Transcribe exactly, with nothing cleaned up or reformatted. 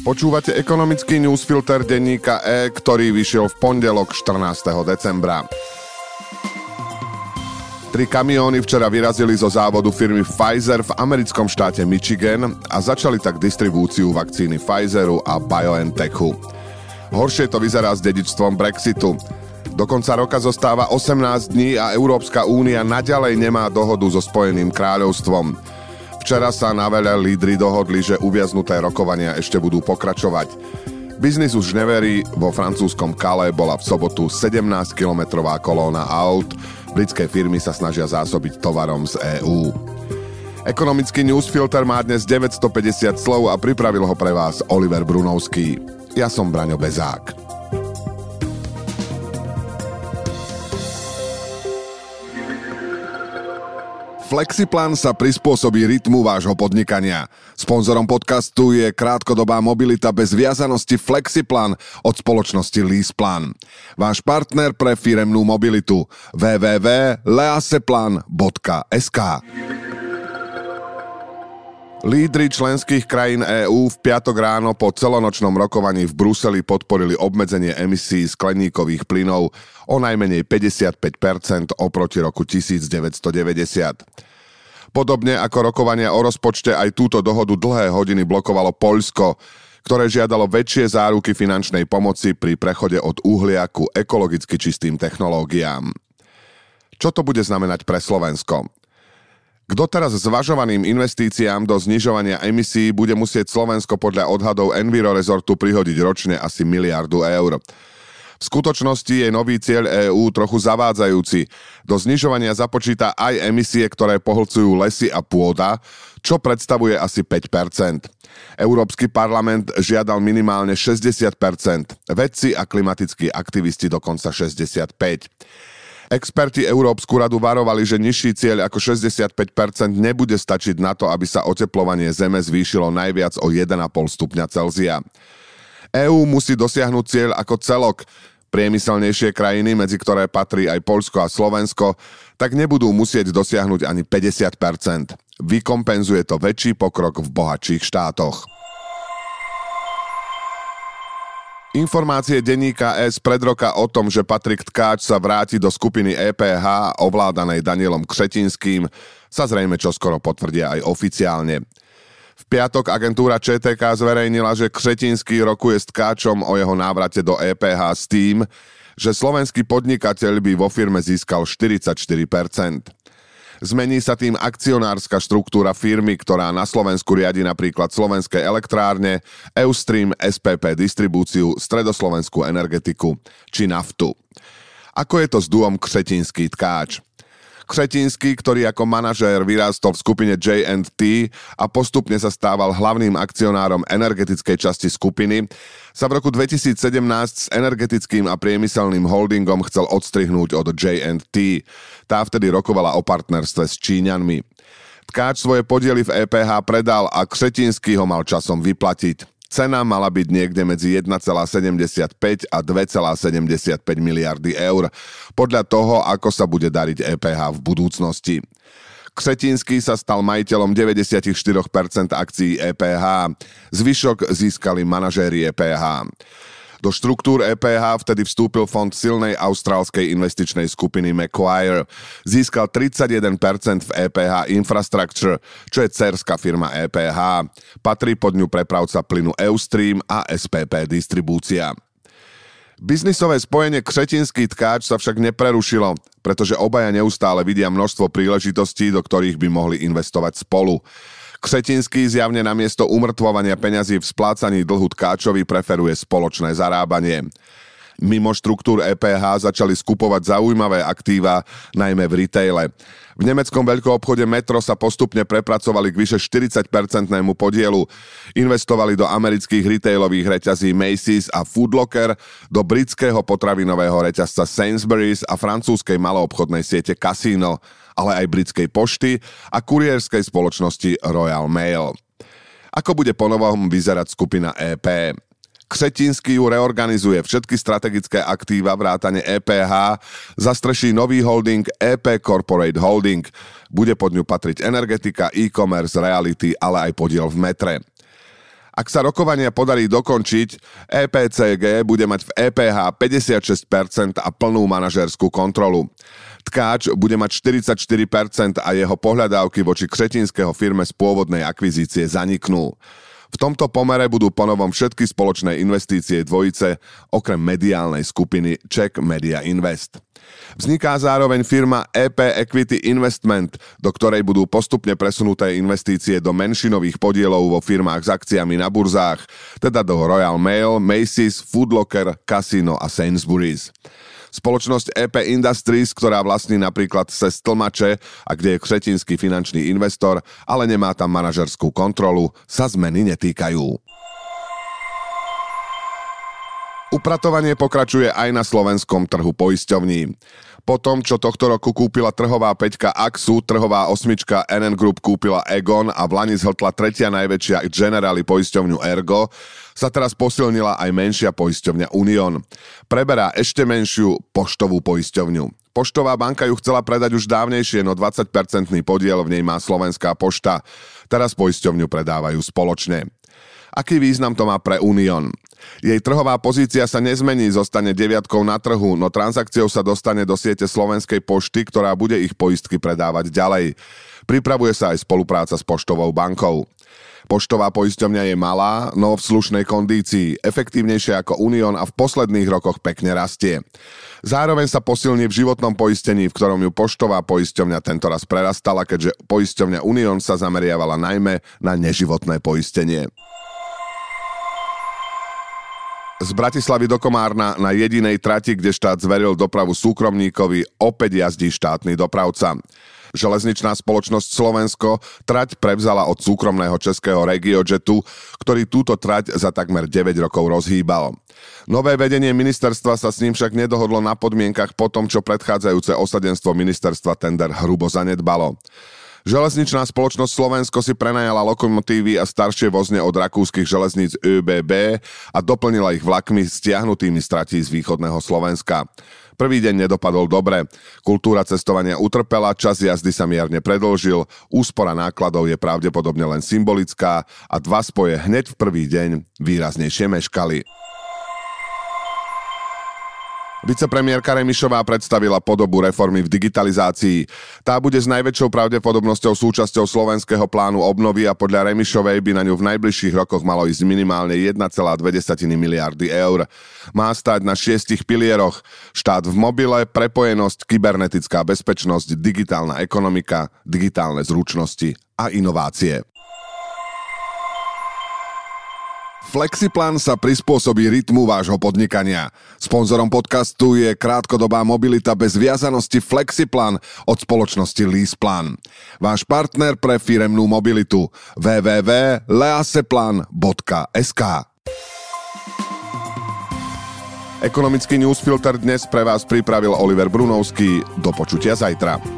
Počúvate ekonomický newsfilter denníka E, ktorý vyšiel v pondelok štrnásteho decembra. Tri kamióny včera vyrazili zo závodu firmy Pfizer v americkom štáte Michigan a začali tak distribúciu vakcíny Pfizeru a BioNTechu. Horšie to vyzerá s dedičstvom Brexitu. Do konca roka zostáva osemnásť dní a Európska únia naďalej nemá dohodu so Spojeným kráľovstvom. Včera sa na veľa lídri dohodli, že uviaznuté rokovania ešte budú pokračovať. Biznis už neverí, vo francúzskom Calais bola v sobotu sedemnásťkilometrová kolóna aut, britské firmy sa snažia zásobiť tovarom z EÚ. Ekonomický newsfilter má dnes deväťstopäťdesiat slov a pripravil ho pre vás Oliver Brunovský. Ja som Braňo Bezák. Flexiplan sa prispôsobí rytmu vášho podnikania. Sponzorom podcastu je krátkodobá mobilita bez viazanosti Flexiplan od spoločnosti LeasePlan. Váš partner pre firemnú mobilitu w w w bodka leaseplan bodka es ka. Lídri členských krajín EÚ v piatok ráno po celonočnom rokovaní v Bruseli podporili obmedzenie emisí skleníkových plynov o najmenej päťdesiatpäť percent oproti roku devätnásťstodeväťdesiat. Podobne ako rokovania o rozpočte aj túto dohodu dlhé hodiny blokovalo Poľsko, ktoré žiadalo väčšie záruky finančnej pomoci pri prechode od uhlia ku ekologicky čistým technológiám. Čo to bude znamenať pre Slovensko? K doteraz zvažovaným investíciám do znižovania emisí bude musieť Slovensko podľa odhadov Enviroresortu prihodiť ročne asi miliardu eur. V skutočnosti je nový cieľ EÚ trochu zavádzajúci. Do znižovania započíta aj emisie, ktoré pohlcujú lesy a pôda, čo predstavuje asi päť percent. Európsky parlament žiadal minimálne šesťdesiat percent, vedci a klimatickí aktivisti dokonca šesťdesiatpäť percent. Experti Európsku radu varovali, že nižší cieľ ako šesťdesiatpäť percent nebude stačiť na to, aby sa oteplovanie Zeme zvýšilo najviac o jeden a pol stupňa Celzia. EÚ musí dosiahnuť cieľ ako celok. Priemyselnejšie krajiny, medzi ktoré patrí aj Poľsko a Slovensko, tak nebudú musieť dosiahnuť ani päťdesiat percent. Vykompenzuje to väčší pokrok v bohatších štátoch. Informácie denníka E z pred roka o tom, že Patrik Tkáč sa vráti do skupiny é pé há ovládanej Danielom Křetínskym, sa zrejme čoskoro potvrdia aj oficiálne. V piatok agentúra č té ká zverejnila, že Křetínský rokuje s Tkáčom o jeho návrate do é pé há s tým, že slovenský podnikateľ by vo firme získal štyridsaťštyri percent. Zmení sa tým akcionárska štruktúra firmy, ktorá na Slovensku riadi napríklad Slovenské elektrárne, Eustream, es pé pé Distribúciu, Stredoslovenskú energetiku či naftu. Ako je to s duom Křetínský Tkáč? Křetínský, ktorý ako manažér vyrástol v skupine J and T a postupne sa stával hlavným akcionárom energetickej časti skupiny, sa v roku dvetisícsedemnásť s energetickým a priemyselným holdingom chcel odstrihnúť od J and T. Tá vtedy rokovala o partnerstve s Číňanmi. Tkáč svoje podiely v é pé há predal a Křetínský ho mal časom vyplatiť. Cena mala byť niekde medzi jeden celá sedemdesiatpäť a dva celá sedemdesiatpäť miliardy eur, podľa toho, ako sa bude dariť é pé há v budúcnosti. Křetínský sa stal majiteľom deväťdesiatštyri percent akcií é pé há, zvyšok získali manažéri é pé há. Do štruktúr é pé há vtedy vstúpil fond silnej austrálskej investičnej skupiny Macquarie. Získal tridsaťjeden percent v é pé há Infrastructure, čo je dcérská firma é pé há. Patrí pod ňu prepravca plynu Eustream a es pé pé Distribúcia. Biznisové spojenie Křetínský Tkáč sa však neprerušilo, pretože obaja neustále vidia množstvo príležitostí, do ktorých by mohli investovať spolu. Křetínský zjavne namiesto umrtvovania peňazí v splácaní dlhu Tkáčovi preferuje spoločné zarábanie. Mimo štruktúr é pé há začali skupovať zaujímavé aktíva, najmä v retaile. V nemeckom veľkoobchode Metro sa postupne prepracovali k vyše štyridsaťpercentnému podielu. Investovali do amerických retailových reťazí Macy's a Food Locker, do britského potravinového reťazca Sainsbury's a francúzskej maloobchodnej siete Casino, ale aj britskej pošty a kurierskej spoločnosti Royal Mail. Ako bude ponovom vyzerať skupina é pé? Křetínský ju reorganizuje, všetky strategické aktíva vrátane é pé há zastreší nový holding é pé Corporate Holding. Bude pod ňu patriť energetika, e-commerce, reality, ale aj podiel v Metre. Ak sa rokovania podarí dokončiť, é pé cé gé bude mať v é pé há päťdesiatšesť percent a plnú manažérskú kontrolu. Tkáč bude mať štyridsaťštyri percent a jeho pohľadávky voči Křetínského firme z pôvodnej akvizície zaniknú. V tomto pomere budú ponovom všetky spoločné investície dvojice, okrem mediálnej skupiny Czech Media Invest. Vzniká zároveň firma é pé Equity Investment, do ktorej budú postupne presunuté investície do menšinových podielov vo firmách s akciami na burzách, teda do Royal Mail, Macy's, Foot Locker, Casino a Sainsbury's. Spoločnosť é pé Industries, ktorá vlastní napríklad cez Tlmače a kde je křetínsky finančný investor, ale nemá tam manažerskú kontrolu, sa zmeny netýkajú. Upratovanie pokračuje aj na slovenskom trhu poisťovní. Po tom, čo tohto roku kúpila trhová päťka Axu, trhová osmička en en Group kúpila Egon a v lani zhltla tretia najväčšia Generali poisťovňu Ergo, sa teraz posilnila aj menšia poisťovňa Union. Preberá ešte menšiu poštovú poisťovňu. Poštová banka ju chcela predať už dávnejšie, no dvadsať percentný podiel v nej má Slovenská pošta. Teraz poisťovňu predávajú spoločne. Aký význam to má pre Union? Jej trhová pozícia sa nezmení, zostane deviatkou na trhu, no transakciou sa dostane do siete Slovenskej pošty, ktorá bude ich poistky predávať ďalej. Pripravuje sa aj spolupráca s Poštovou bankou. Poštová poisťovňa je malá, no v slušnej kondícii, efektívnejšia ako Union a v posledných rokoch pekne rastie. Zároveň sa posilní v životnom poistení, v ktorom ju Poštová poisťovňa tentoraz prerastala, keďže poisťovňa Union sa zameriavala najmä na neživotné poistenie. Z Bratislavy do Komárna na jedinej trati, kde štát zveril dopravu súkromníkovi, opäť jazdí štátny dopravca. Železničná spoločnosť Slovensko trať prevzala od súkromného českého RegioJetu, ktorý túto trať za takmer deväť rokov rozhýbal. Nové vedenie ministerstva sa s ním však nedohodlo na podmienkach po tom, čo predchádzajúce osadenstvo ministerstva tender hrubo zanedbalo. Železničná spoločnosť Slovensko si prenajala lokomotívy a staršie vozne od rakúskych železníc ÖBB a doplnila ich vlakmi stiahnutými z tratí z východného Slovenska. Prvý deň nedopadol dobre. Kultúra cestovania utrpela, čas jazdy sa mierne predĺžil, úspora nákladov je pravdepodobne len symbolická a dva spoje hneď v prvý deň výraznejšie meškali. Vicepremiérka Remišová predstavila podobu reformy v digitalizácii. Tá bude s najväčšou pravdepodobnosťou súčasťou slovenského plánu obnovy a podľa Remišovej by na ňu v najbližších rokoch malo ísť minimálne jeden celá dve miliardy eur. Má stáť na šiestich pilieroch: štát v mobile, prepojenosť, kybernetická bezpečnosť, digitálna ekonomika, digitálne zručnosti a inovácie. Flexiplan sa prispôsobí rytmu vášho podnikania. Sponzorom podcastu je krátkodobá mobilita bez viazanosti Flexiplan od spoločnosti LeasePlan. Váš partner pre firemnú mobilitu w w w bodka leaseplan bodka es ká. Ekonomický newsfilter dnes pre vás pripravil Oliver Brunovský. Do počutia zajtra.